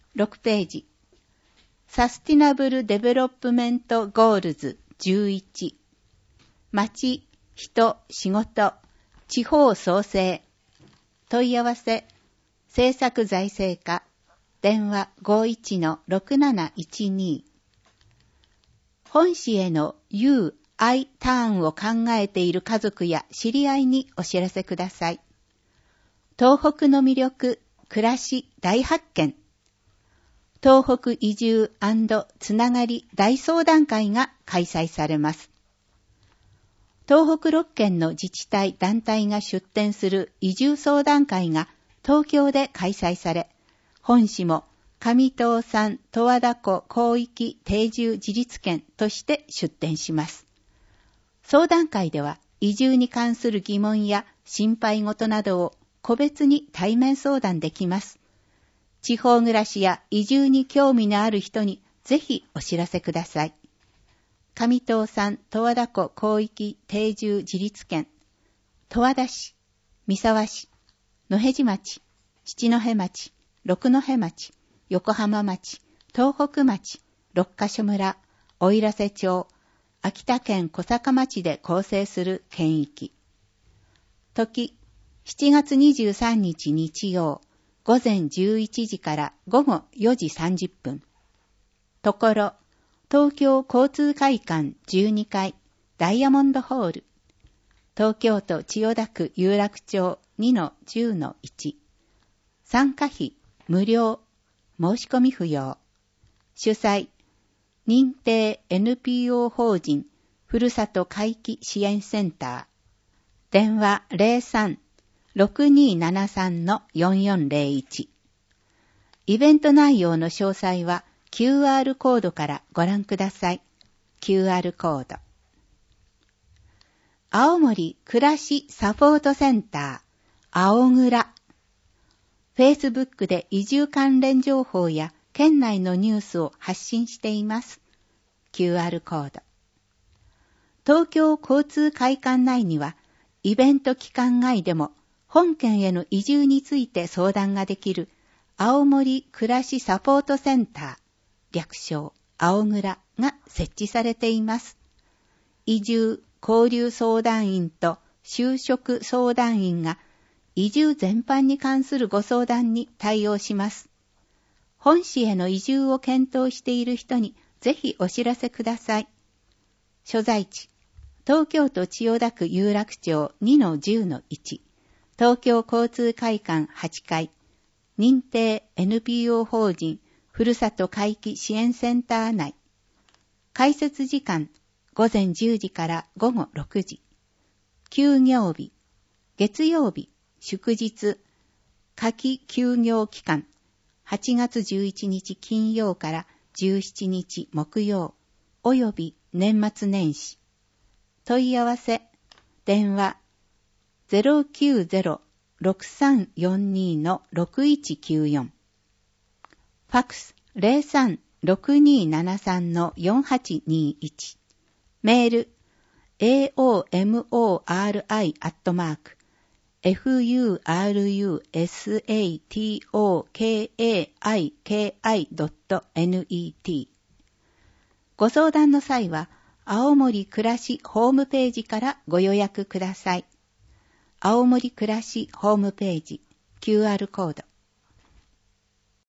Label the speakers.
Speaker 1: 6ページ。サスティナブルデベロップメントゴールズ11。町、人、仕事、地方創生。問い合わせ、政策財政課。電話 51-6712。本市への U、I ターンを考えている家族や知り合いにお知らせください。東北の魅力、暮らし大発見。東北移住&つながり大相談会が開催されます。東北6県の自治体団体が出展する移住相談会が東京で開催され、本市も上東産十和田湖広域定住自立県として出展します。相談会では移住に関する疑問や心配事などを個別に対面相談できます。地方暮らしや移住に興味のある人にぜひお知らせください。上東産十和田湖広域定住自立県、十和田市、三沢市、野辺地町、七戸町、六戸町、横浜町、東北町、六ヶ所村、奥入瀬町、秋田県小坂町で構成する県域。時、7月23日日曜、午前11時から午後4時30分。ところ、東京交通会館12階、ダイヤモンドホール。東京都千代田区有楽町 2-10-1。参加費無料。申し込み不要。主催、認定 NPO 法人ふるさと回帰支援センター。電話 03-6273-4401。イベント内容の詳細は QR コードからご覧ください。QR コード。青森暮らしサポートセンター、青蔵。Facebook で移住関連情報や県内のニュースを発信しています。QR コード。東京交通会館内には、イベント期間外でも本県への移住について相談ができる青森暮らしサポートセンター、略称青蔵が設置されています。移住交流相談員と就職相談員が移住全般に関するご相談に対応します。本市への移住を検討している人にぜひお知らせください。所在地、東京都千代田区有楽町 2-10-1、東京交通会館8階、認定 NPO 法人ふるさと回帰支援センター内。開設時間、午前10時から午後6時。休業日、月曜日、祝日、夏季休業期間、8月11日金曜から17日木曜、および年末年始。問い合わせ、電話、090-6342-6194。ファクス、03-6273-4821。メール、aomori@furusatokaiki.net。ご相談の際は、青森暮らしホームページからご予約ください。青森暮らしホームページ、QR コード。